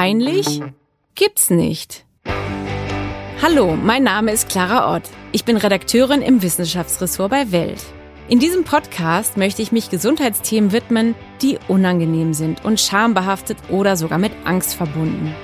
Peinlich? Gibt's nicht. Hallo, mein Name ist Clara Ott. Ich bin Redakteurin im Wissenschaftsressort bei Welt. In diesem Podcast möchte ich mich Gesundheitsthemen widmen, die unangenehm sind und schambehaftet oder sogar mit Angst verbunden.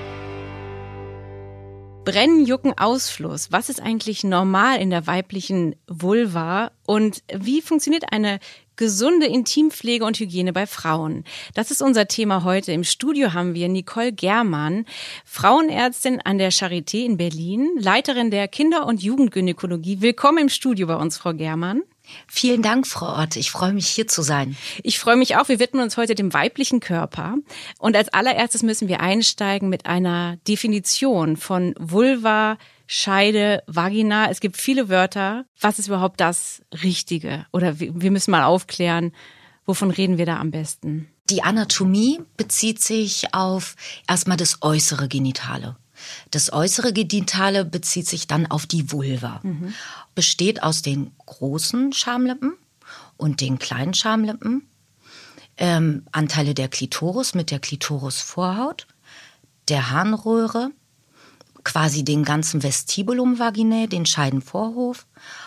Brennen, Jucken, Ausfluss. Was ist eigentlich normal in der weiblichen Vulva und wie funktioniert eine gesunde Intimpflege und Hygiene bei Frauen? Das ist unser Thema heute. Im Studio haben wir Nicole Germann, Frauenärztin an der Charité in Berlin, Leiterin der Kinder- und Jugendgynäkologie. Willkommen im Studio bei uns, Frau Germann. Vielen Dank, Frau Ott. Ich freue mich, hier zu sein. Ich freue mich auch. Wir widmen uns heute dem weiblichen Körper. Und als allererstes müssen wir einsteigen mit einer Definition von Vulva, Scheide, Vagina. Es gibt viele Wörter. Was ist überhaupt das Richtige? Oder wir müssen mal aufklären, wovon reden wir da am besten? Die Anatomie bezieht sich auf erstmal das äußere Genitale. Das äußere Genitale bezieht sich dann auf die Vulva. Besteht aus den großen Schamlippen und den kleinen Schamlippen, Anteile der Klitoris mit der Klitorisvorhaut, der Harnröhre, quasi den ganzen Vestibulum vaginae, den Scheidenvorhof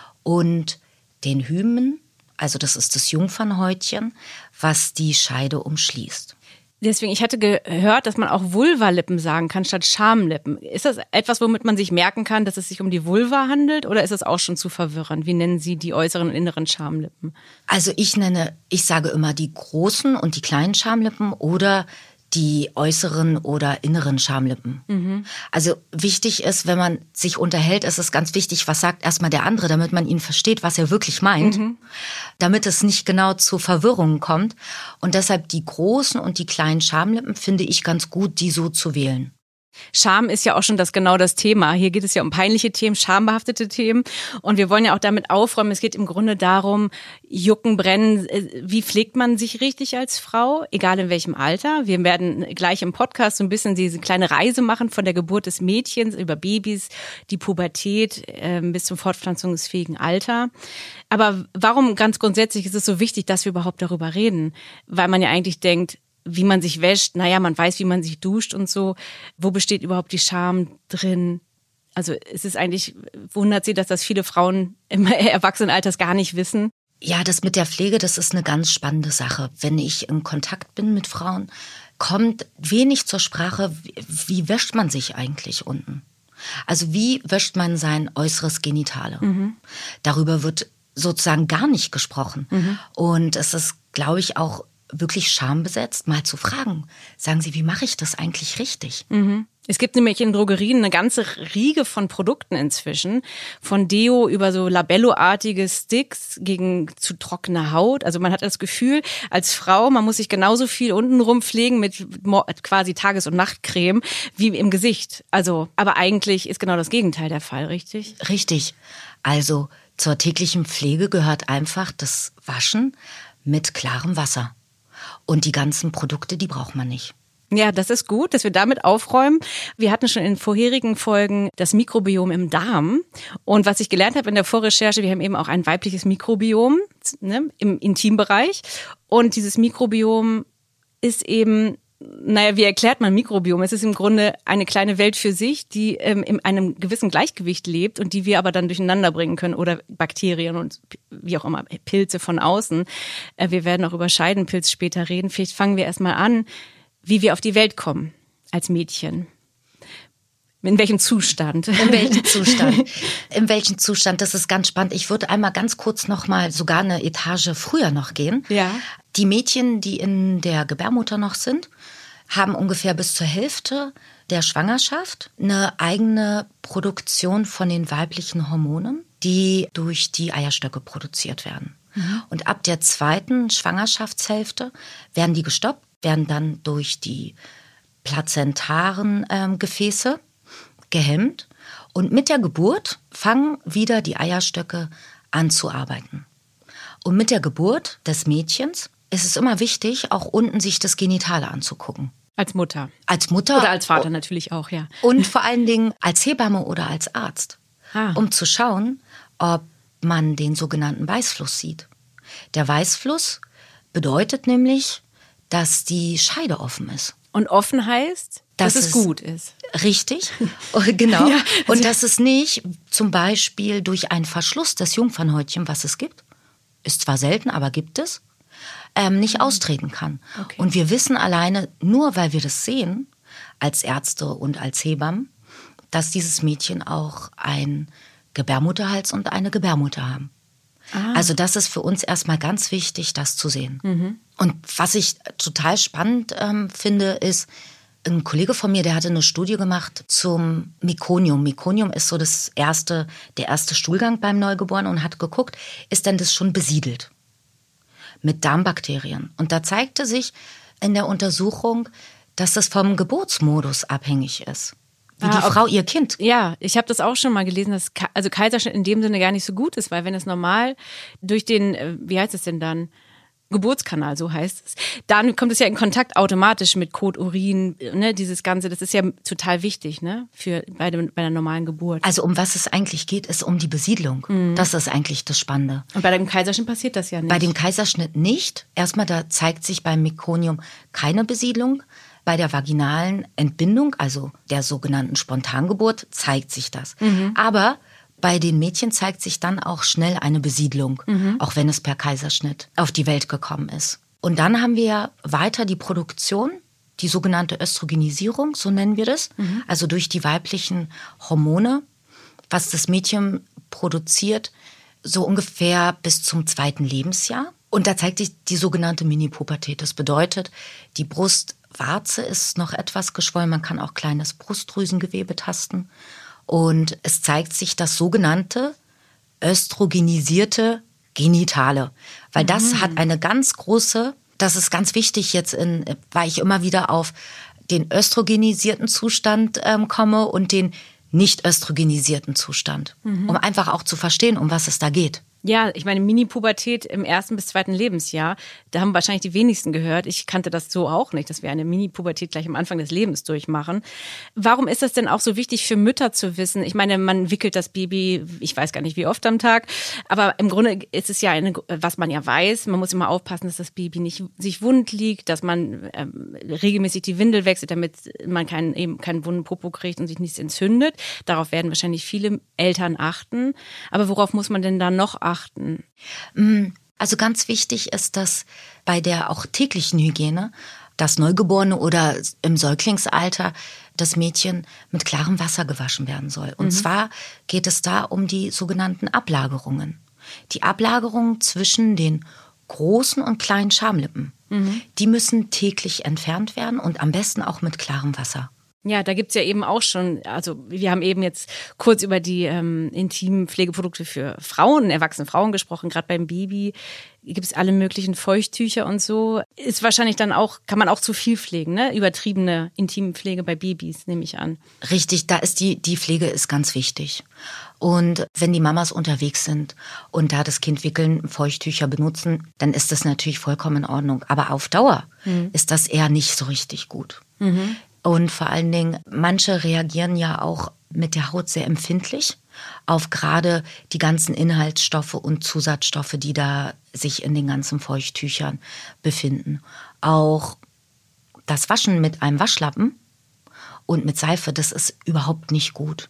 und den Hymen, also das ist das Jungfernhäutchen, was die Scheide umschließt. Deswegen, ich hatte gehört, dass man auch Vulvalippen sagen kann statt Schamlippen. Ist das etwas, womit man sich merken kann, dass es sich um die Vulva handelt, oder ist das auch schon zu verwirrend? Wie nennen Sie die äußeren und inneren Schamlippen? Also ich sage immer die großen und die kleinen Schamlippen oder die äußeren oder inneren Schamlippen. Also wichtig ist, wenn man sich unterhält, ist es ganz wichtig, was sagt erstmal der andere, damit man ihn versteht, was er wirklich meint, damit es nicht genau zu Verwirrungen kommt. Und deshalb die großen und die kleinen Schamlippen finde ich ganz gut, die so zu wählen. Scham ist ja auch schon genau das Thema. Hier geht es ja um peinliche Themen, schambehaftete Themen. Und wir wollen ja auch damit aufräumen, es geht im Grunde darum, Jucken, Brennen, wie pflegt man sich richtig als Frau, egal in welchem Alter. Wir werden gleich im Podcast so ein bisschen diese kleine Reise machen von der Geburt des Mädchens über Babys, die Pubertät bis zum fortpflanzungsfähigen Alter. Aber warum ganz grundsätzlich ist es so wichtig, dass wir überhaupt darüber reden? Weil man ja eigentlich denkt, wie man sich wäscht, man weiß, wie man sich duscht und so. Wo besteht überhaupt die Scham drin? Also es ist eigentlich, wundert Sie, dass das viele Frauen im Erwachsenenalter gar nicht wissen? Ja, das mit der Pflege, das ist eine ganz spannende Sache. Wenn ich in Kontakt bin mit Frauen, kommt wenig zur Sprache, wie wäscht man sich eigentlich unten? Also wie wäscht man sein äußeres Genitale? Darüber wird sozusagen gar nicht gesprochen. Und es ist, glaube ich, auch wirklich schambesetzt, mal zu fragen. Sagen Sie, wie mache ich das eigentlich richtig? Es gibt nämlich in Drogerien eine ganze Riege von Produkten inzwischen. Von Deo über so Labello-artige Sticks gegen zu trockene Haut. Also man hat das Gefühl, als Frau, man muss sich genauso viel untenrum pflegen mit quasi Tages- und Nachtcreme wie im Gesicht. Also, aber eigentlich ist genau das Gegenteil der Fall, richtig? Richtig. Also zur täglichen Pflege gehört einfach das Waschen mit klarem Wasser. Und die ganzen Produkte, die braucht man nicht. Ja, das ist gut, dass wir damit aufräumen. Wir hatten schon in vorherigen Folgen das Mikrobiom im Darm. Und was ich gelernt habe in der Vorrecherche, wir haben eben auch ein weibliches Mikrobiom, im Intimbereich. Und dieses Mikrobiom ist eben, wie erklärt man Mikrobiom? Es ist im Grunde eine kleine Welt für sich, die in einem gewissen Gleichgewicht lebt und die wir aber dann durcheinander bringen können, oder Bakterien und wie auch immer, Pilze von außen. Wir werden auch über Scheidenpilz später reden. Vielleicht fangen wir erstmal an, wie wir auf die Welt kommen als Mädchen. In welchem Zustand? In welchem Zustand? In welchem Zustand? Das ist ganz spannend. Ich würde einmal ganz kurz noch mal sogar eine Etage früher noch gehen. Ja. Die Mädchen, die in der Gebärmutter noch sind, haben ungefähr bis zur Hälfte der Schwangerschaft eine eigene Produktion von den weiblichen Hormonen, die durch die Eierstöcke produziert werden. Und ab der zweiten Schwangerschaftshälfte werden die gestoppt, werden dann durch die plazentaren Gefäße gehemmt. Und mit der Geburt fangen wieder die Eierstöcke an zu arbeiten. Und mit der Geburt des Mädchens ist es immer wichtig, auch unten sich das Genitale anzugucken. Als Mutter. Als Mutter. Oder als Vater natürlich auch, ja. Und vor allen Dingen als Hebamme oder als Arzt. Um zu schauen, ob man den sogenannten Weißfluss sieht. Der Weißfluss bedeutet nämlich, dass die Scheide offen ist. Und offen heißt? dass es gut ist. Richtig, genau. Ja, und dass es nicht zum Beispiel durch einen Verschluss des Jungfernhäutchen, was es gibt, ist zwar selten, aber gibt es, nicht austreten kann. Okay. Und wir wissen alleine, nur weil wir das sehen, als Ärzte und als Hebammen, dass dieses Mädchen auch einen Gebärmutterhals und eine Gebärmutter haben. Also das ist für uns erstmal ganz wichtig, das zu sehen. Und was ich total spannend finde, ist, ein Kollege von mir, der hatte eine Studie gemacht zum Mekonium. Mekonium ist so der erste Stuhlgang beim Neugeborenen und hat geguckt, ist denn das schon besiedelt mit Darmbakterien? Und da zeigte sich in der Untersuchung, dass das vom Geburtsmodus abhängig ist. Wie die Frau ihr Kind. Ja, ich habe das auch schon mal gelesen, dass also Kaiserschnitt in dem Sinne gar nicht so gut ist, weil wenn es normal durch den, wie heißt es denn dann, Geburtskanal, so heißt es, dann kommt es ja in Kontakt automatisch mit Kot, Urin, ne, dieses Ganze, das ist ja total wichtig, ne, bei der normalen Geburt. Also um was es eigentlich geht, ist um die Besiedlung. Das ist eigentlich das Spannende. Und bei dem Kaiserschnitt passiert das ja nicht. Bei dem Kaiserschnitt nicht. Erstmal, da zeigt sich beim Mekonium keine Besiedlung. Bei der vaginalen Entbindung, also der sogenannten Spontangeburt, zeigt sich das. Aber bei den Mädchen zeigt sich dann auch schnell eine Besiedlung, auch wenn es per Kaiserschnitt auf die Welt gekommen ist. Und dann haben wir weiter die Produktion, die sogenannte Östrogenisierung, so nennen wir das, also durch die weiblichen Hormone, was das Mädchen produziert, so ungefähr bis zum 2. Lebensjahr. Und da zeigt sich die sogenannte Mini-Pubertät. Das bedeutet, die Brustwarze ist noch etwas geschwollen, man kann auch kleines Brustdrüsengewebe tasten. Und es zeigt sich das sogenannte östrogenisierte Genitale. Weil das hat eine ganz große, das ist ganz wichtig jetzt, weil ich immer wieder auf den östrogenisierten Zustand komme und den nicht östrogenisierten Zustand. Um einfach auch zu verstehen, um was es da geht. Ja, ich meine, Mini-Pubertät im 1. bis 2. Lebensjahr, da haben wahrscheinlich die wenigsten gehört. Ich kannte das so auch nicht, dass wir eine Mini-Pubertät gleich am Anfang des Lebens durchmachen. Warum ist das denn auch so wichtig für Mütter zu wissen? Ich meine, man wickelt das Baby, ich weiß gar nicht wie oft am Tag, aber im Grunde ist es ja was man ja weiß, man muss immer aufpassen, dass das Baby nicht sich wund liegt, dass man regelmäßig die Windel wechselt, damit man keinen wunden Popo kriegt und sich nichts entzündet. Darauf werden wahrscheinlich viele Eltern achten. Aber worauf muss man denn da noch achten? Also ganz wichtig ist, dass bei der auch täglichen Hygiene das Neugeborene oder im Säuglingsalter das Mädchen mit klarem Wasser gewaschen werden soll. Und zwar geht es da um die sogenannten Ablagerungen. Die Ablagerungen zwischen den großen und kleinen Schamlippen. Die müssen täglich entfernt werden und am besten auch mit klarem Wasser. Ja, da gibt's ja eben auch schon, also wir haben eben jetzt kurz über die intimen Pflegeprodukte für Frauen, erwachsene Frauen gesprochen, gerade beim Baby gibt's alle möglichen Feuchttücher und so. Ist wahrscheinlich dann auch, kann man auch zu viel pflegen, ne? Übertriebene Intimpflege bei Babys, nehme ich an. Richtig, da ist die Pflege ist ganz wichtig. Und wenn die Mamas unterwegs sind und da das Kind wickeln, Feuchttücher benutzen, dann ist das natürlich vollkommen in Ordnung. Aber auf Dauer ist das eher nicht so richtig gut. Und vor allen Dingen, manche reagieren ja auch mit der Haut sehr empfindlich auf gerade die ganzen Inhaltsstoffe und Zusatzstoffe, die da sich in den ganzen Feuchttüchern befinden. Auch das Waschen mit einem Waschlappen und mit Seife, das ist überhaupt nicht gut.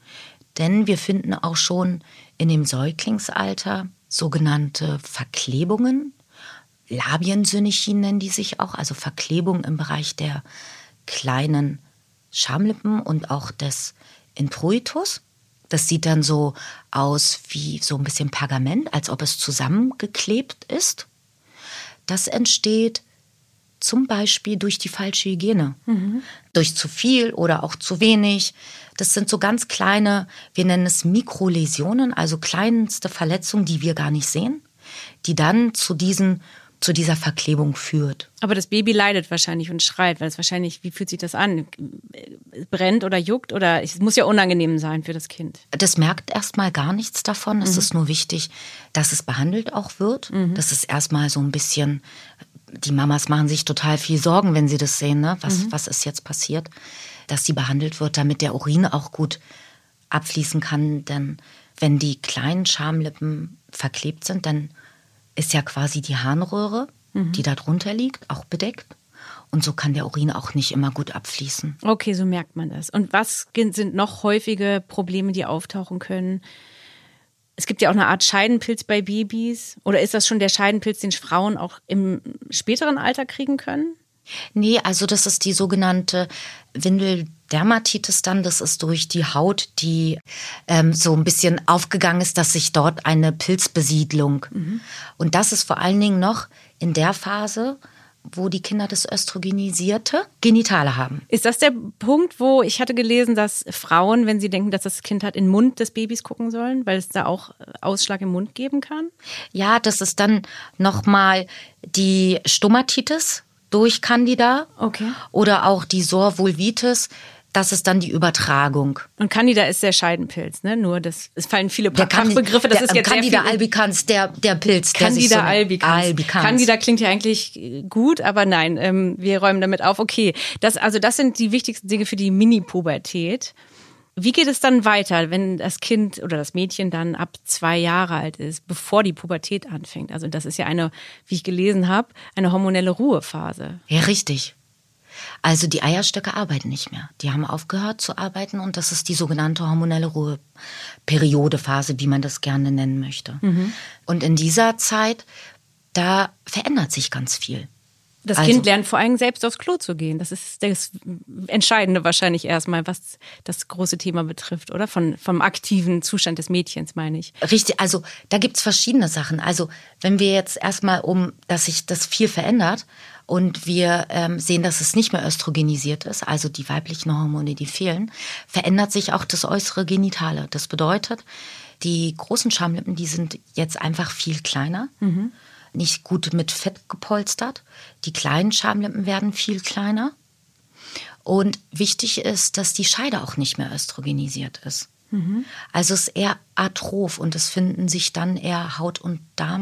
Denn wir finden auch schon in dem Säuglingsalter sogenannte Verklebungen, Labiensynechien nennen die sich auch, also Verklebungen im Bereich der kleinen Schamlippen und auch des Introitus. Das sieht dann so aus wie so ein bisschen Pergament, als ob es zusammengeklebt ist. Das entsteht zum Beispiel durch die falsche Hygiene. Durch zu viel oder auch zu wenig. Das sind so ganz kleine, wir nennen es Mikroläsionen, also kleinste Verletzungen, die wir gar nicht sehen, die dann zu dieser Verklebung führt. Aber das Baby leidet wahrscheinlich und schreit, weil es wahrscheinlich, wie fühlt sich das an? Brennt oder juckt oder es muss ja unangenehm sein für das Kind. Das merkt erstmal gar nichts davon. Es ist nur wichtig, dass es behandelt auch wird. Das ist erstmal so ein bisschen, die Mamas machen sich total viel Sorgen, wenn sie das sehen, ne? Was ist jetzt passiert, dass sie behandelt wird, damit der Urin auch gut abfließen kann. Denn wenn die kleinen Schamlippen verklebt sind, dann ist ja quasi die Harnröhre, die da drunter liegt, auch bedeckt. und so kann der Urin auch nicht immer gut abfließen. Okay, so merkt man das. Und was sind noch häufige Probleme, die auftauchen können? Es gibt ja auch eine Art Scheidenpilz bei Babys. Oder ist das schon der Scheidenpilz, den Frauen auch im späteren Alter kriegen können? Nee, also das ist die sogenannte Windeldermatitis dann. Das ist durch die Haut, die so ein bisschen aufgegangen ist, dass sich dort eine Pilzbesiedlung. Und das ist vor allen Dingen noch in der Phase, wo die Kinder das östrogenisierte Genitale haben. Ist das der Punkt, wo ich hatte gelesen, dass Frauen, wenn sie denken, dass das Kind hat, in den Mund des Babys gucken sollen, weil es da auch Ausschlag im Mund geben kann? Ja, das ist dann nochmal die Stomatitis durch Candida. Okay. Oder auch die Sorvulvitis. Das ist dann die Übertragung. Und Candida ist der Scheidenpilz, ne? Nur es fallen viele Fachbegriffe. Das ist jetzt Candida sehr viel albicans, der Pilz. Candida albicans. Candida klingt ja eigentlich gut, aber nein, wir räumen damit auf. Okay, das sind die wichtigsten Dinge für die Mini-Pubertät. Wie geht es dann weiter, wenn das Kind oder das Mädchen dann ab 2 Jahre alt ist, bevor die Pubertät anfängt? Also das ist ja wie ich gelesen habe, eine hormonelle Ruhephase. Ja, richtig. Also die Eierstöcke arbeiten nicht mehr. Die haben aufgehört zu arbeiten und das ist die sogenannte hormonelle Ruheperiode-Phase, wie man das gerne nennen möchte. Und in dieser Zeit, da verändert sich ganz viel. Das Kind lernt vor allem selbst aufs Klo zu gehen. Das ist das Entscheidende wahrscheinlich erstmal, was das große Thema betrifft, oder? Vom aktiven Zustand des Mädchens, meine ich. Richtig, also da gibt's verschiedene Sachen. Also wenn wir jetzt erstmal dass sich das viel verändert und wir sehen, dass es nicht mehr östrogenisiert ist, also die weiblichen Hormone, die fehlen, verändert sich auch das äußere Genitale. Das bedeutet, die großen Schamlippen, die sind jetzt einfach viel kleiner. Nicht gut mit Fett gepolstert. Die kleinen Schamlippen werden viel kleiner. Und wichtig ist, dass die Scheide auch nicht mehr östrogenisiert ist. Also es ist eher atroph und es finden sich dann eher Haut- und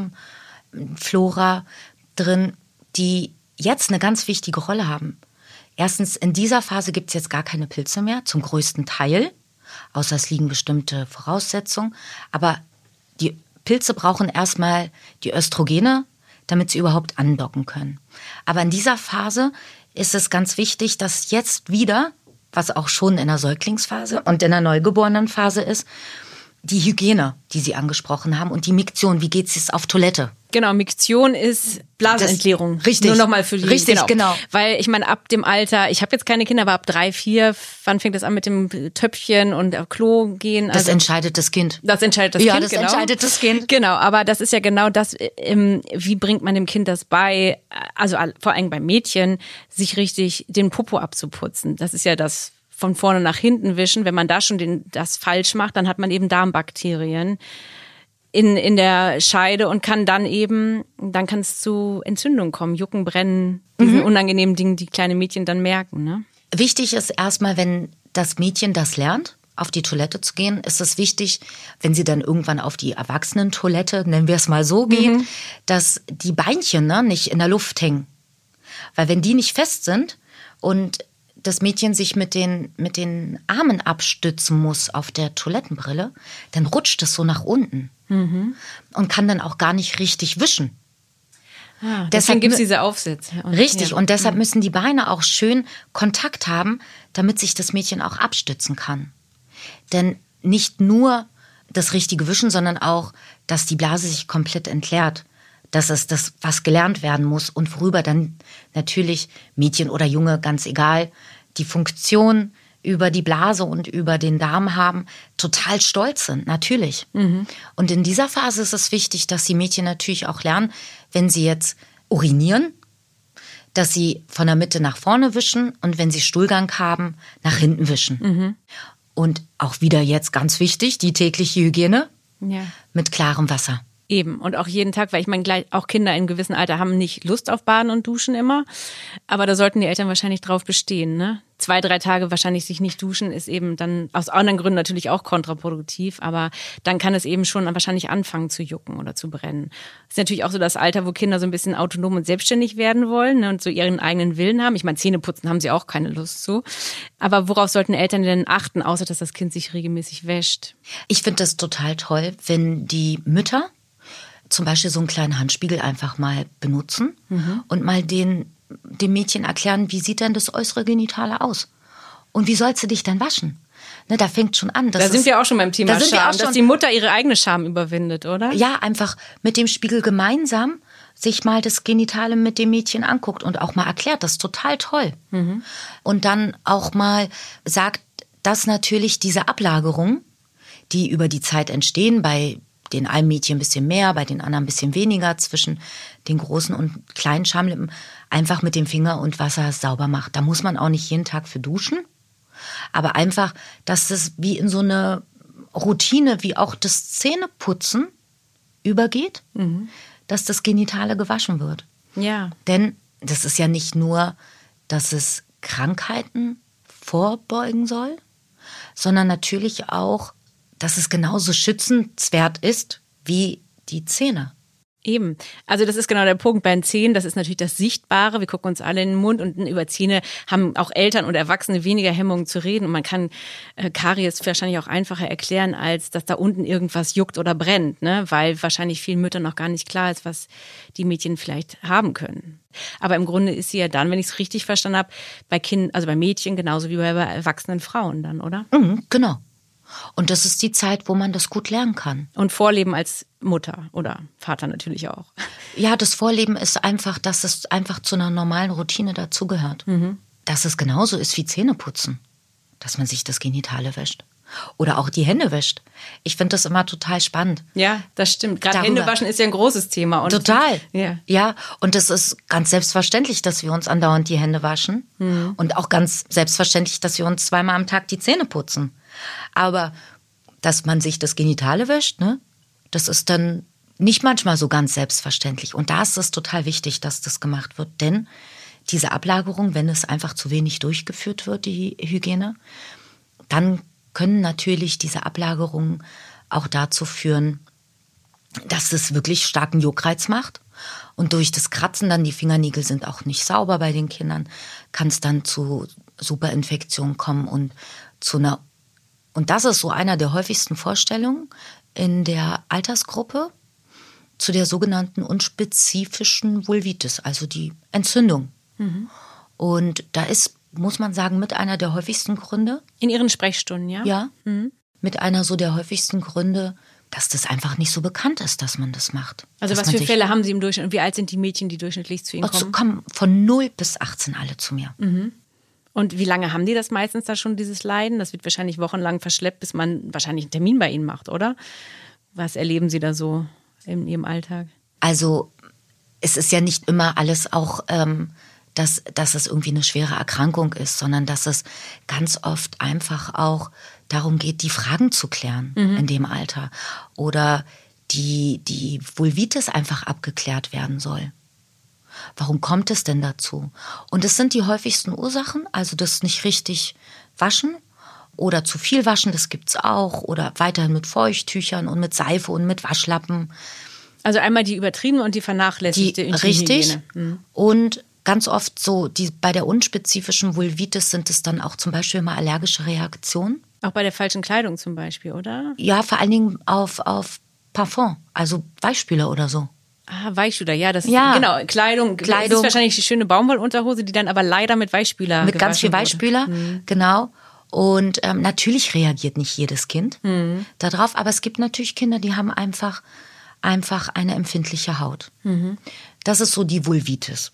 Darmflora drin, die jetzt eine ganz wichtige Rolle haben. Erstens, in dieser Phase gibt es jetzt gar keine Pilze mehr, zum größten Teil, außer es liegen bestimmte Voraussetzungen. Aber die Pilze brauchen erstmal die Östrogene, damit sie überhaupt andocken können. Aber in dieser Phase ist es ganz wichtig, dass jetzt wieder, was auch schon in der Säuglingsphase und in der Neugeborenenphase ist, die Hygiene, die Sie angesprochen haben und die Miktion, wie geht es auf Toilette? Genau, Miktion ist Blasenentleerung. Richtig. Nur nochmal für die. Richtig, genau. Weil ich meine, ab dem Alter, ich habe jetzt keine Kinder, aber ab 3, 4, wann fängt das an mit dem Töpfchen und auf Klo gehen? Das entscheidet das Kind. Das entscheidet das Kind, genau. Ja, das entscheidet das Kind. Genau, aber das ist ja genau das, wie bringt man dem Kind das bei, also vor allem beim Mädchen, sich richtig den Popo abzuputzen. Das ist ja das von vorne nach hinten wischen. Wenn man da schon das falsch macht, dann hat man eben Darmbakterien in der Scheide und dann kann es zu Entzündungen kommen, Jucken, Brennen, diesen unangenehmen Dingen, die kleine Mädchen dann merken. Ne? Wichtig ist erstmal, wenn das Mädchen das lernt, auf die Toilette zu gehen, ist es wichtig, wenn sie dann irgendwann auf die Erwachsenentoilette, nennen wir es mal so, gehen, dass die Beinchen nicht in der Luft hängen. Weil wenn die nicht fest sind und das Mädchen sich mit den Armen abstützen muss auf der Toilettenbrille, dann rutscht es so nach unten und kann dann auch gar nicht richtig wischen. Deswegen gibt es diese Aufsätze. Und deshalb müssen die Beine auch schön Kontakt haben, damit sich das Mädchen auch abstützen kann. Denn nicht nur das richtige Wischen, sondern auch, dass die Blase sich komplett entleert. Das ist das, was gelernt werden muss und worüber dann natürlich Mädchen oder Junge, ganz egal, die Funktion über die Blase und über den Darm haben, total stolz sind, natürlich. Und in dieser Phase ist es wichtig, dass die Mädchen natürlich auch lernen, wenn sie jetzt urinieren, dass sie von der Mitte nach vorne wischen und wenn sie Stuhlgang haben, nach hinten wischen. Und auch wieder jetzt ganz wichtig, die tägliche Hygiene mit klarem Wasser. Eben, und auch jeden Tag, weil ich meine, auch Kinder in gewissem Alter haben nicht Lust auf Baden und Duschen immer, aber da sollten die Eltern wahrscheinlich drauf bestehen, ne? 2, 3 Tage wahrscheinlich sich nicht duschen ist eben dann aus anderen Gründen natürlich auch kontraproduktiv, aber dann kann es eben schon wahrscheinlich anfangen zu jucken oder zu brennen. Ist natürlich auch so das Alter, wo Kinder so ein bisschen autonom und selbstständig werden wollen, ne, und so ihren eigenen Willen haben. Ich meine, Zähneputzen haben sie auch keine Lust zu. Aber worauf sollten Eltern denn achten, außer dass das Kind sich regelmäßig wäscht? Ich finde das total toll, wenn die Mütter zum Beispiel so einen kleinen Handspiegel einfach mal benutzen und mal den dem Mädchen erklären, wie sieht denn das äußere Genitale aus? Und wie sollst du dich denn waschen? Ne, da fängt schon an. Da sind wir auch schon beim Thema Scham, dass die Mutter ihre eigene Scham überwindet, oder? Ja, einfach mit dem Spiegel gemeinsam sich mal das Genitale mit dem Mädchen anguckt und auch mal erklärt, das ist total toll. Und dann auch mal sagt, dass natürlich diese Ablagerung, die über die Zeit entstehen, bei den einen Mädchen ein bisschen mehr, bei den anderen ein bisschen weniger, zwischen den großen und kleinen Schamlippen, einfach mit dem Finger und Wasser sauber macht. Da muss man auch nicht jeden Tag für duschen, aber einfach, dass das wie in so eine Routine, wie auch das Zähneputzen übergeht, dass das Genitale gewaschen wird. Ja. Denn das ist ja nicht nur, dass es Krankheiten vorbeugen soll, sondern natürlich auch, dass es genauso schützenswert ist wie die Zähne. Eben. Also das ist genau der Punkt. Bei den Zähnen, das ist natürlich das Sichtbare. Wir gucken uns alle in den Mund und über Zähne haben auch Eltern und Erwachsene weniger Hemmungen zu reden. Und man kann Karies wahrscheinlich auch einfacher erklären, als dass da unten irgendwas juckt oder brennt, ne? Weil wahrscheinlich vielen Müttern noch gar nicht klar ist, was die Mädchen vielleicht haben können. Aber im Grunde ist sie ja dann, wenn ich es richtig verstanden habe, bei Kindern, also bei Mädchen genauso wie bei erwachsenen Frauen dann, oder? Genau. Und das ist die Zeit, wo man das gut lernen kann. Und Vorleben als Mutter oder Vater natürlich auch. Ja, das Vorleben ist einfach, dass es einfach zu einer normalen Routine dazugehört. Dass es genauso ist wie Zähneputzen. Dass man sich das Genitale wäscht. Oder auch die Hände wäscht. Ich finde das immer total spannend. Ja, das stimmt. Gerade Händewaschen ist ja ein großes Thema. Und total. Ja. Ja, und es ist ganz selbstverständlich, dass wir uns andauernd die Hände waschen. Und auch ganz selbstverständlich, dass wir uns 2-mal am Tag die Zähne putzen. Aber dass man sich das Genitale wäscht, ne, das ist dann nicht manchmal so ganz selbstverständlich. Und da ist es total wichtig, dass das gemacht wird. Denn diese Ablagerung, wenn es einfach zu wenig durchgeführt wird, die Hygiene, dann können natürlich diese Ablagerungen auch dazu führen, dass es wirklich starken Juckreiz macht. Und durch das Kratzen dann, die Fingernägel sind auch nicht sauber bei den Kindern, kann es dann zu Superinfektionen kommen und zu einer. Und das ist so einer der häufigsten Vorstellungen in der Altersgruppe zu der sogenannten unspezifischen Vulvitis, also die Entzündung. Und da ist, muss man sagen, mit einer der häufigsten Gründe. In Ihren Sprechstunden, ja? Ja, mit einer so der häufigsten Gründe, dass das einfach nicht so bekannt ist, dass man das macht. Also was für Fälle haben Sie im Durchschnitt und wie alt sind die Mädchen, die durchschnittlich zu Ihnen kommen? Kommen von 0 bis 18 alle zu mir. Und wie lange haben die das meistens da schon, dieses Leiden? Das wird wahrscheinlich wochenlang verschleppt, bis man wahrscheinlich einen Termin bei Ihnen macht, oder? Was erleben Sie da so in Ihrem Alltag? Also es ist ja nicht immer alles auch, dass es irgendwie eine schwere Erkrankung ist, sondern dass es ganz oft einfach auch darum geht, die Fragen zu klären in dem Alter. Oder die Vulvitis einfach abgeklärt werden soll. Warum kommt es denn dazu? Und es sind die häufigsten Ursachen, also das nicht richtig waschen oder zu viel waschen, das gibt's auch. Oder weiterhin mit Feuchttüchern und mit Seife und mit Waschlappen. Also einmal die übertriebene und die vernachlässigte Intimhygiene. Richtig. Und ganz oft so, bei der unspezifischen Vulvitis sind es dann auch zum Beispiel mal allergische Reaktionen. Auch bei der falschen Kleidung zum Beispiel, oder? Ja, vor allen Dingen auf Parfum, also Weichspüler oder so. Ah, Weichspüler, ja, das Ja. ist, genau, Kleidung. Das ist wahrscheinlich die schöne Baumwollunterhose, die dann aber leider mit Weichspüler mit ganz viel wurde. Weichspüler, genau. Und natürlich reagiert nicht jedes Kind darauf, aber es gibt natürlich Kinder, die haben einfach eine empfindliche Haut. Das ist so die Vulvitis.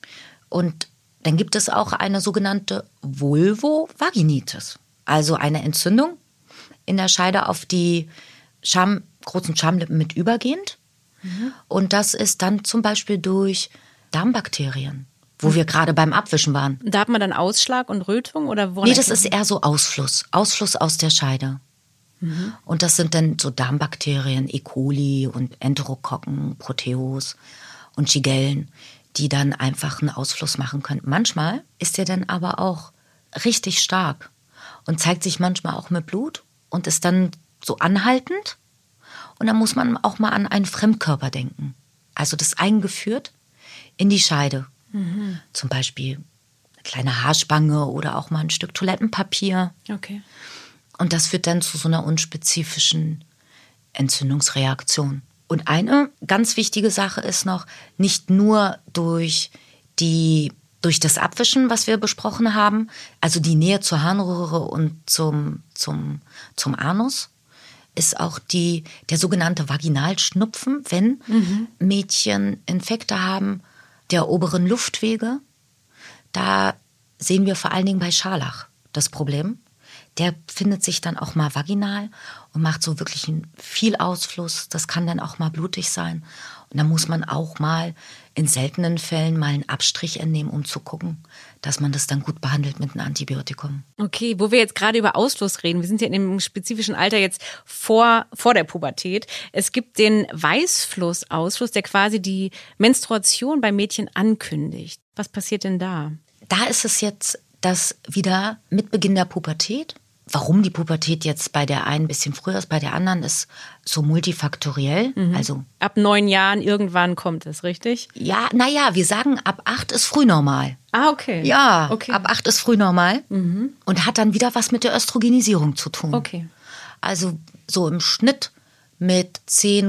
Und dann gibt es auch eine sogenannte Vulvovaginitis, also eine Entzündung in der Scheide auf die großen Schamlippen mit übergehend. Und das ist dann zum Beispiel durch Darmbakterien, wo wir gerade beim Abwischen waren. Da hat man dann Ausschlag und Rötung? Oder Nee, das ist eher so Ausfluss aus der Scheide. Und das sind dann so Darmbakterien, E. coli und Enterokokken, Proteus und Shigellen, die dann einfach einen Ausfluss machen können. Manchmal ist der dann aber auch richtig stark und zeigt sich manchmal auch mit Blut und ist dann so anhaltend. Und dann muss man auch mal an einen Fremdkörper denken. Also das eingeführt in die Scheide. Zum Beispiel eine kleine Haarspange oder auch mal ein Stück Toilettenpapier. Okay. Und das führt dann zu so einer unspezifischen Entzündungsreaktion. Und eine ganz wichtige Sache ist noch, nicht nur durch durch das Abwischen, was wir besprochen haben, also die Nähe zur Harnröhre und zum Anus, ist auch der sogenannte Vaginalschnupfen, wenn Mädchen Infekte haben der oberen Luftwege. Da sehen wir vor allen Dingen bei Scharlach das Problem. Der findet sich dann auch mal vaginal und macht so wirklich viel Ausfluss. Das kann dann auch mal blutig sein. Und dann muss man auch mal in seltenen Fällen mal einen Abstrich entnehmen, um zu gucken, dass man das dann gut behandelt mit einem Antibiotikum. Okay, wo wir jetzt gerade über Ausfluss reden, wir sind ja in dem spezifischen Alter jetzt vor der Pubertät. Es gibt den Weißflussausfluss, der quasi die Menstruation bei Mädchen ankündigt. Was passiert denn da? Da ist es jetzt, dass wieder mit Beginn der Pubertät, warum die Pubertät jetzt bei der einen ein bisschen früher ist, bei der anderen ist so multifaktoriell. Also ab 9 Jahren irgendwann kommt es, richtig? Ja, wir sagen, ab 8 ist frühnormal. Ah, okay. Ja, okay. Ab 8 ist frühnormal und hat dann wieder was mit der Östrogenisierung zu tun. Okay. Also so im Schnitt mit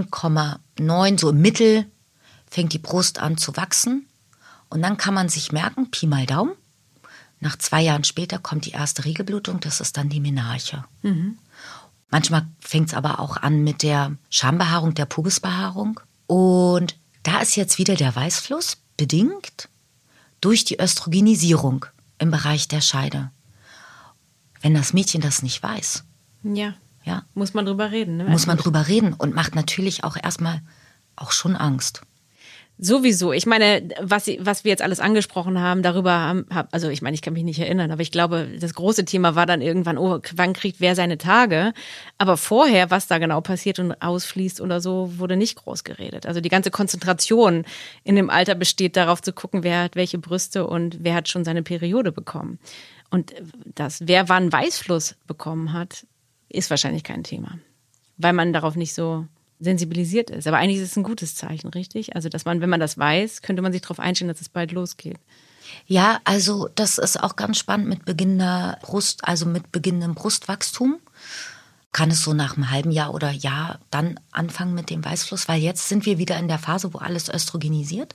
10,9, so im Mittel, fängt die Brust an zu wachsen. Und dann kann man sich merken, Pi mal Daumen, nach 2 Jahren später kommt die erste Regelblutung, das ist dann die Menarche. Manchmal fängt es aber auch an mit der Schambehaarung, der Pubisbehaarung. Und da ist jetzt wieder der Weißfluss, bedingt durch die Östrogenisierung im Bereich der Scheide. Wenn das Mädchen das nicht weiß, ja. Muss man drüber reden. Ne? Muss man drüber reden und macht natürlich auch erstmal auch schon Angst. Sowieso. Ich meine, was wir jetzt alles angesprochen haben, also ich meine, ich kann mich nicht erinnern, aber ich glaube, das große Thema war dann irgendwann, wann kriegt wer seine Tage? Aber vorher, was da genau passiert und ausfließt oder so, wurde nicht groß geredet. Also die ganze Konzentration in dem Alter besteht darauf zu gucken, wer hat welche Brüste und wer hat schon seine Periode bekommen. Und wer wann Weißfluss bekommen hat, ist wahrscheinlich kein Thema. Weil man darauf nicht so sensibilisiert ist. Aber eigentlich ist es ein gutes Zeichen, richtig? Also, dass man, wenn man das weiß, könnte man sich darauf einstellen, dass es bald losgeht. Ja, also das ist auch ganz spannend mit beginnender Brust, also mit beginnendem Brustwachstum. Kann es so nach einem halben Jahr oder Jahr dann anfangen mit dem Weißfluss, weil jetzt sind wir wieder in der Phase, wo alles östrogenisiert.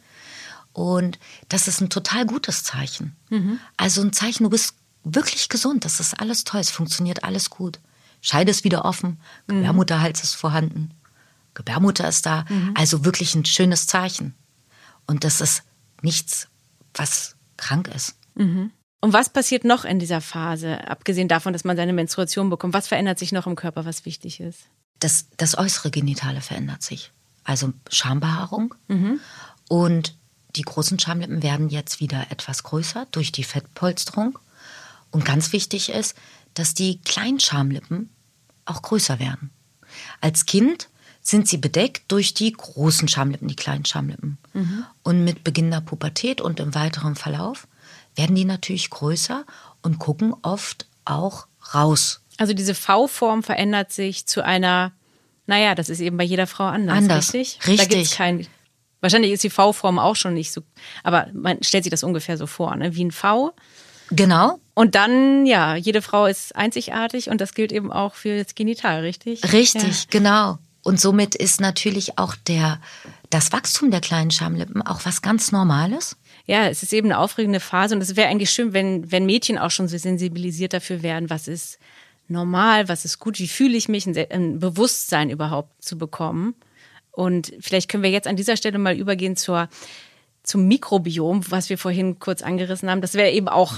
Und das ist ein total gutes Zeichen. Also ein Zeichen, du bist wirklich gesund, das ist alles toll, es funktioniert alles gut. Scheide ist wieder offen, Gebärmutterhals ist vorhanden, Gebärmutter ist da. Also wirklich ein schönes Zeichen. Und das ist nichts, was krank ist. Und was passiert noch in dieser Phase, abgesehen davon, dass man seine Menstruation bekommt? Was verändert sich noch im Körper, was wichtig ist? Das äußere Genitale verändert sich. Also Schambehaarung. Und die großen Schamlippen werden jetzt wieder etwas größer durch die Fettpolsterung. Und ganz wichtig ist, dass die kleinen Schamlippen auch größer werden. Als Kind sind sie bedeckt durch die großen Schamlippen, die kleinen Schamlippen. Und mit Beginn der Pubertät und im weiteren Verlauf werden die natürlich größer und gucken oft auch raus. Also diese V-Form verändert sich zu einer, das ist eben bei jeder Frau anders. Richtig? Da gibt's wahrscheinlich ist die V-Form auch schon nicht so, aber man stellt sich das ungefähr so vor, ne? Wie ein V. Genau. Und dann, jede Frau ist einzigartig und das gilt eben auch für das Genital, richtig? Richtig, genau. Und somit ist natürlich auch das Wachstum der kleinen Schamlippen auch was ganz Normales. Ja, es ist eben eine aufregende Phase und es wäre eigentlich schön, wenn Mädchen auch schon so sensibilisiert dafür wären, was ist normal, was ist gut, wie fühle ich mich, ein Bewusstsein überhaupt zu bekommen. Und vielleicht können wir jetzt an dieser Stelle mal übergehen zum Mikrobiom, was wir vorhin kurz angerissen haben. Das wäre eben auch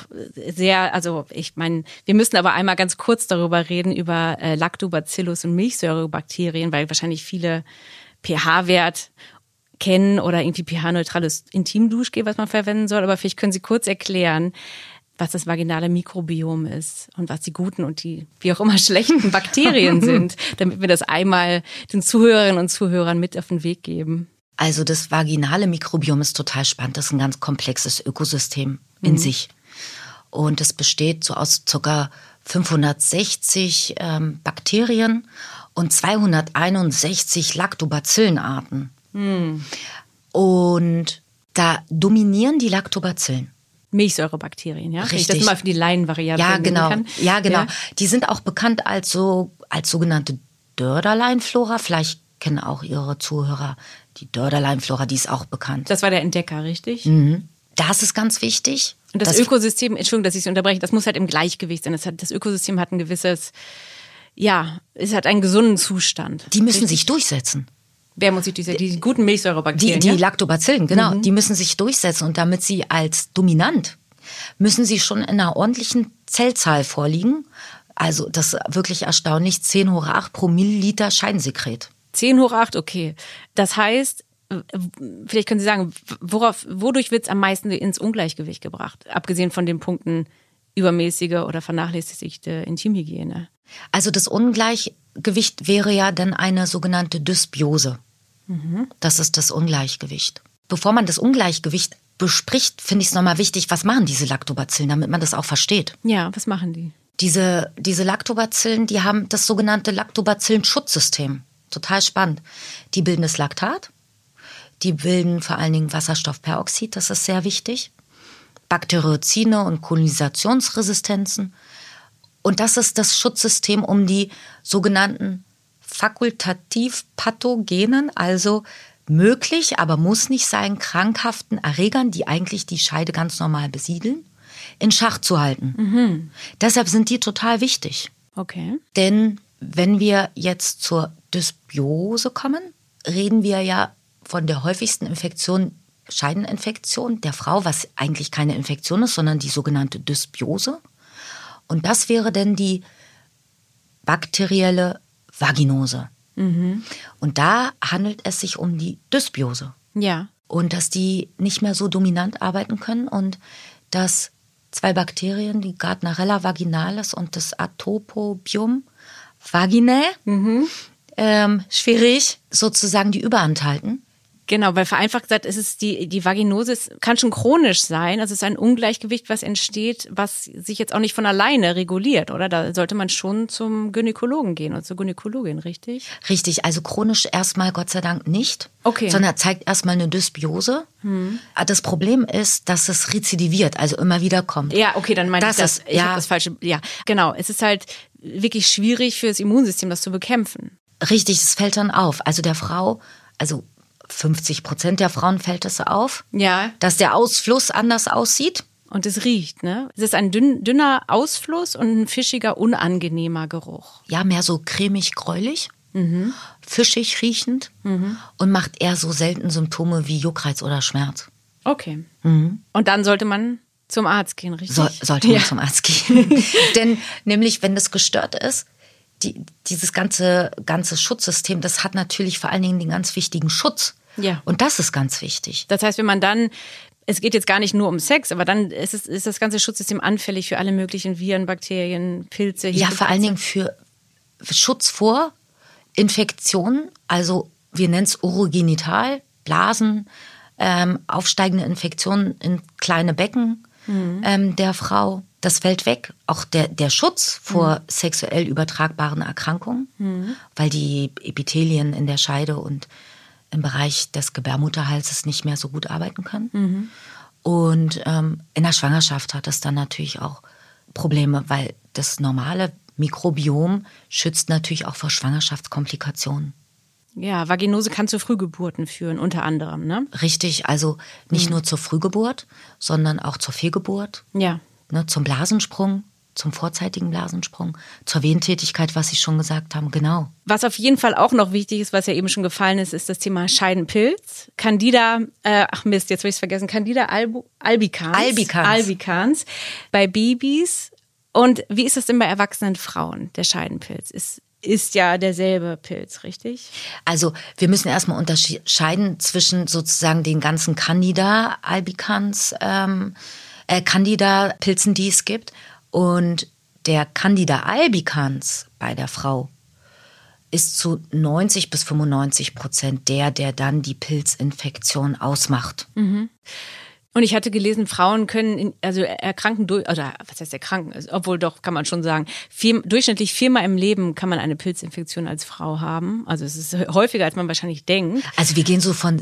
ich meine, wir müssen aber einmal ganz kurz darüber reden, über Lactobacillus und Milchsäurebakterien, weil wahrscheinlich viele pH-Wert kennen oder irgendwie pH-neutrales Intimduschgel, was man verwenden soll. Aber vielleicht können Sie kurz erklären, was das vaginale Mikrobiom ist und was die guten und die, wie auch immer, schlechten Bakterien sind, damit wir das einmal den Zuhörerinnen und Zuhörern mit auf den Weg geben. Also das vaginale Mikrobiom ist total spannend. Das ist ein ganz komplexes Ökosystem in sich. Und es besteht so aus ca. 560 Bakterien und 261 Lactobacillenarten. Und da dominieren die Lactobacillen. Milchsäurebakterien, ja? Richtig. Das ist mal für die Laienvariante. Ja, genau. Kann. Ja, genau. Ja. Die sind auch bekannt als sogenannte Dörderleinflora. Vielleicht kennen auch Ihre Zuhörer die Dörderleinflora, die ist auch bekannt. Das war der Entdecker, richtig? Das ist ganz wichtig. Und das Ökosystem, Entschuldigung, dass ich Sie unterbreche, das muss halt im Gleichgewicht sein. Das Ökosystem hat ein gewisses, es hat einen gesunden Zustand. Die müssen sich durchsetzen. Wer muss sich durchsetzen? Die guten Milchsäurebakterien. Die Lactobacillen, genau. Die müssen sich durchsetzen. Und damit sie als dominant, müssen sie schon in einer ordentlichen Zellzahl vorliegen. Also das ist wirklich erstaunlich. 10 hoch 8 pro Milliliter Scheidensekret. 10 hoch 8, okay. Das heißt, vielleicht können Sie sagen, wodurch wird es am meisten ins Ungleichgewicht gebracht? Abgesehen von den Punkten übermäßige oder vernachlässigte Intimhygiene. Also das Ungleichgewicht wäre ja dann eine sogenannte Dysbiose. Das ist das Ungleichgewicht. Bevor man das Ungleichgewicht bespricht, finde ich es nochmal wichtig, was machen diese Lactobacillen, damit man das auch versteht. Ja, was machen die? Diese Lactobacillen, die haben das sogenannte Lactobacillen-Schutzsystem. Total spannend. Die bilden das Laktat. Die bilden vor allen Dingen Wasserstoffperoxid, das ist sehr wichtig. Bakteriozide und Kolonisationsresistenzen. Und das ist das Schutzsystem, um die sogenannten fakultativ pathogenen, also möglich, aber muss nicht sein, krankhaften Erregern, die eigentlich die Scheide ganz normal besiedeln, in Schach zu halten. Deshalb sind die total wichtig. Okay. Denn wenn wir jetzt zur Dysbiose kommen, reden wir ja von der häufigsten Infektion, Scheideninfektion der Frau, was eigentlich keine Infektion ist, sondern die sogenannte Dysbiose. Und das wäre dann die bakterielle Vaginose. Und da handelt es sich um die Dysbiose. Ja. Und dass die nicht mehr so dominant arbeiten können und dass 2 Bakterien, die Gardnerella vaginalis und das Atopobium vaginae, schwierig, sozusagen die Überhand halten. Genau, weil vereinfacht gesagt, ist es die Vaginose kann schon chronisch sein. Also es ist ein Ungleichgewicht, was entsteht, was sich jetzt auch nicht von alleine reguliert, oder? Da sollte man schon zum Gynäkologen gehen oder zur Gynäkologin, richtig? Richtig, also chronisch erstmal Gott sei Dank nicht, okay, sondern zeigt erstmal eine Dysbiose. Das Problem ist, dass es rezidiviert, also immer wieder kommt. Ja, okay, dann meinte ich das. Ich habe das Falsche. Ja, genau. Es ist halt wirklich schwierig für das Immunsystem, das zu bekämpfen. Richtig, es fällt dann auf. Also der Frau, 50% der Frauen fällt es auf, dass der Ausfluss anders aussieht. Und es riecht, ne? Es ist ein dünner Ausfluss und ein fischiger, unangenehmer Geruch. Ja, mehr so cremig-gräulich, fischig riechend und macht eher so selten Symptome wie Juckreiz oder Schmerz. Okay. Und dann sollte man zum Arzt gehen, richtig? Sollte man zum Arzt gehen. Denn nämlich, wenn das gestört ist, dieses ganze Schutzsystem, das hat natürlich vor allen Dingen den ganz wichtigen Schutz. Ja. Und das ist ganz wichtig. Das heißt, wenn man dann, es geht jetzt gar nicht nur um Sex, aber dann ist das ganze Schutzsystem anfällig für alle möglichen Viren, Bakterien, Pilze. Ja, vor allen Dingen für Schutz vor Infektionen. Also wir nennen es urogenital, Blasen, aufsteigende Infektionen in kleine Becken der Frau. Das fällt weg. Auch der Schutz vor sexuell übertragbaren Erkrankungen, weil die Epithelien in der Scheide und im Bereich des Gebärmutterhalses nicht mehr so gut arbeiten können. Und in der Schwangerschaft hat es dann natürlich auch Probleme, weil das normale Mikrobiom schützt natürlich auch vor Schwangerschaftskomplikationen. Ja, Vaginose kann zu Frühgeburten führen, unter anderem, ne? Richtig, also nicht nur zur Frühgeburt, sondern auch zur Fehlgeburt. Ja. Ne, zum Blasensprung, zum vorzeitigen Blasensprung, zur Wehentätigkeit, was Sie schon gesagt haben, genau. Was auf jeden Fall auch noch wichtig ist, was ja eben schon gefallen ist, ist das Thema Scheidenpilz. Candida, jetzt habe ich es vergessen, Candida albicans bei Babys. Und wie ist das denn bei erwachsenen Frauen, der Scheidenpilz? Ist ja derselbe Pilz, richtig? Also wir müssen erstmal unterscheiden zwischen sozusagen den ganzen Candida albicans, Candida-Pilzen, die es gibt. Und der Candida albicans bei der Frau ist zu 90-95% der dann die Pilzinfektion ausmacht. Und ich hatte gelesen, Frauen können erkranken oder was heißt erkranken? Obwohl doch, kann man schon sagen, durchschnittlich 4-mal im Leben kann man eine Pilzinfektion als Frau haben. Also es ist häufiger, als man wahrscheinlich denkt. Also wir gehen so von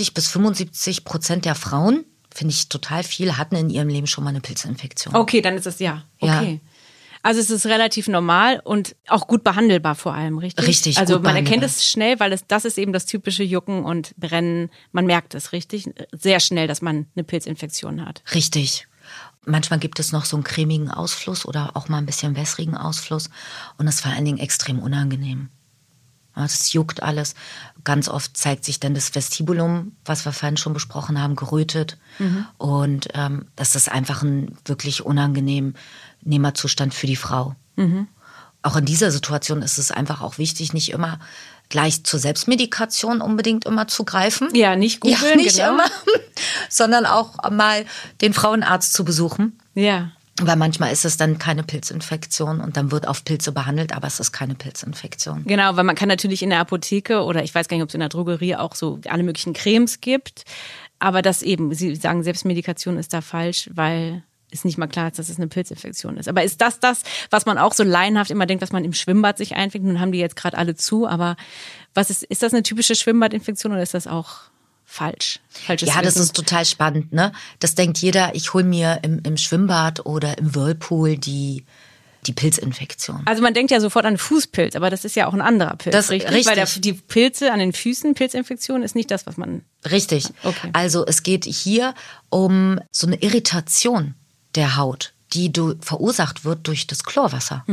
70-75% der Frauen, finde ich total viel, hatten in ihrem Leben schon mal eine Pilzinfektion. Okay, dann ist das okay. Ja. Also es ist relativ normal und auch gut behandelbar vor allem, richtig? Richtig, also gut man erkennt behandelbar. es schnell, weil das ist eben das typische Jucken und Brennen. Man merkt es, richtig? Sehr schnell, dass man eine Pilzinfektion hat. Richtig. Manchmal gibt es noch so einen cremigen Ausfluss oder auch mal ein bisschen wässrigen Ausfluss. Und das ist vor allen Dingen extrem unangenehm. Ja, das juckt alles. Ganz oft zeigt sich dann das Vestibulum, was wir vorhin schon besprochen haben, gerötet. Und das ist einfach ein wirklich unangenehmer Zustand für die Frau. Auch in dieser Situation ist es einfach auch wichtig, nicht immer gleich zur Selbstmedikation unbedingt immer zu greifen. Ja, nicht googeln, ja, nicht genau. immer, sondern auch mal den Frauenarzt zu besuchen. Ja. Weil manchmal ist es dann keine Pilzinfektion und dann wird auf Pilze behandelt, aber es ist keine Pilzinfektion. Genau, weil man kann natürlich in der Apotheke oder ich weiß gar nicht, ob es in der Drogerie auch so alle möglichen Cremes gibt. Aber das eben, Sie sagen, Selbstmedikation ist da falsch, weil ist nicht mal klar, dass es eine Pilzinfektion ist. Aber ist das, was man auch so laienhaft immer denkt, was man im Schwimmbad sich einfängt? Nun haben die jetzt gerade alle zu, aber ist das eine typische Schwimmbadinfektion oder ist das auch falsch? Falsches Ja, das Wissen? ist total spannend, ne? Das denkt jeder, ich hole mir im Schwimmbad oder im Whirlpool die Pilzinfektion. Also man denkt ja sofort an Fußpilz, aber das ist ja auch ein anderer Pilz, Das richtig? richtig. Weil die Pilze an den Füßen, Pilzinfektion ist nicht das, was man... Richtig. Okay. Also es geht hier um so eine Irritation der Haut, die verursacht wird durch das Chlorwasser.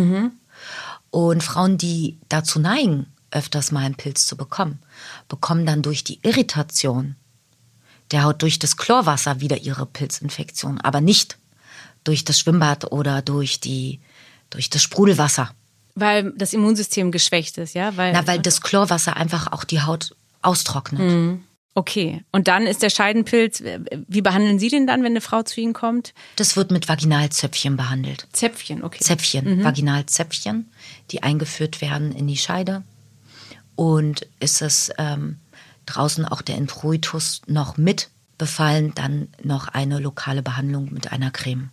Und Frauen, die dazu neigen, öfters mal einen Pilz zu bekommen dann durch die Irritation der Haut durch das Chlorwasser wieder ihre Pilzinfektion, aber nicht durch das Schwimmbad oder durch das Sprudelwasser. Weil das Immunsystem geschwächt ist, ja? Weil das Chlorwasser einfach auch die Haut austrocknet. Okay, und dann ist der Scheidenpilz, wie behandeln Sie den dann, wenn eine Frau zu Ihnen kommt? Das wird mit Vaginalzöpfchen behandelt. Zäpfchen, okay. Zäpfchen, Vaginalzäpfchen, die eingeführt werden in die Scheide. Und ist es draußen auch der Introitus noch mit befallen, dann noch eine lokale Behandlung mit einer Creme.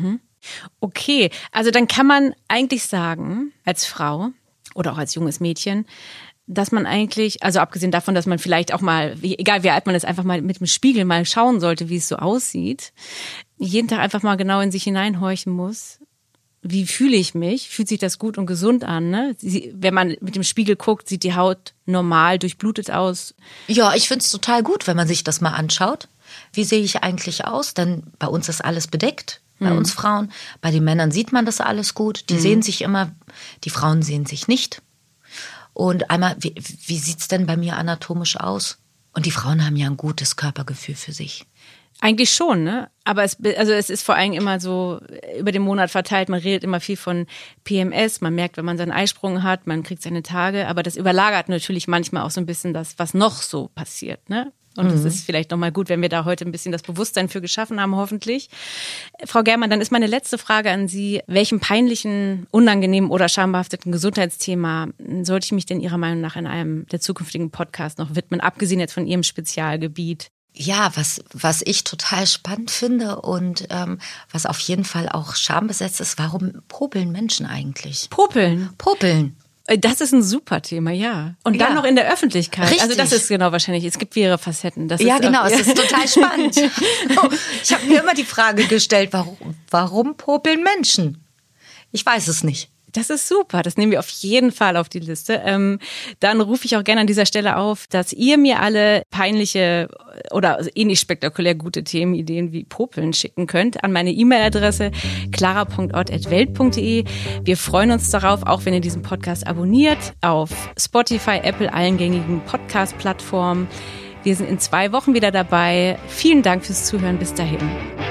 Okay, also dann kann man eigentlich sagen, als Frau oder auch als junges Mädchen, dass man eigentlich, also abgesehen davon, dass man vielleicht auch mal, egal wie alt man ist, einfach mal mit dem Spiegel mal schauen sollte, wie es so aussieht, jeden Tag einfach mal genau in sich hineinhorchen muss. Wie fühle ich mich? Fühlt sich das gut und gesund an? Ne? Wenn man mit dem Spiegel guckt, sieht die Haut normal, durchblutet aus. Ja, ich finde es total gut, wenn man sich das mal anschaut. Wie sehe ich eigentlich aus? Denn bei uns ist alles bedeckt, bei uns Frauen. Bei den Männern sieht man das alles gut. Die sehen sich immer, die Frauen sehen sich nicht. Und einmal, wie sieht's denn bei mir anatomisch aus? Und die Frauen haben ja ein gutes Körpergefühl für sich. Eigentlich schon, ne? Aber es ist vor allem immer so über den Monat verteilt. Man redet immer viel von PMS. Man merkt, wenn man seinen Eisprung hat, man kriegt seine Tage. Aber das überlagert natürlich manchmal auch so ein bisschen das, was noch so passiert, ne? Und es ist vielleicht nochmal gut, wenn wir da heute ein bisschen das Bewusstsein für geschaffen haben, hoffentlich. Frau Germann, dann ist meine letzte Frage an Sie. Welchem peinlichen, unangenehmen oder schambehafteten Gesundheitsthema sollte ich mich denn Ihrer Meinung nach in einem der zukünftigen Podcasts noch widmen, abgesehen jetzt von Ihrem Spezialgebiet? Ja, was ich total spannend finde und was auf jeden Fall auch schambesetzt ist, warum popeln Menschen eigentlich? Popeln. Das ist ein super Thema, ja. Und dann noch in der Öffentlichkeit. Richtig. Also das ist genau wahrscheinlich, es gibt mehrere Facetten. Das Ja, ist genau, auch, es ist total spannend. Ich habe mir immer die Frage gestellt, warum popeln Menschen? Ich weiß es nicht. Das ist super, das nehmen wir auf jeden Fall auf die Liste. Dann rufe ich auch gerne an dieser Stelle auf, dass ihr mir alle peinliche oder ähnlich spektakulär gute Themenideen wie Popeln schicken könnt an meine E-Mail-Adresse clara.ott@welt.de. Wir freuen uns darauf, auch wenn ihr diesen Podcast abonniert auf Spotify, Apple, allen gängigen Podcast-Plattformen. Wir sind in 2 Wochen wieder dabei. Vielen Dank fürs Zuhören. Bis dahin.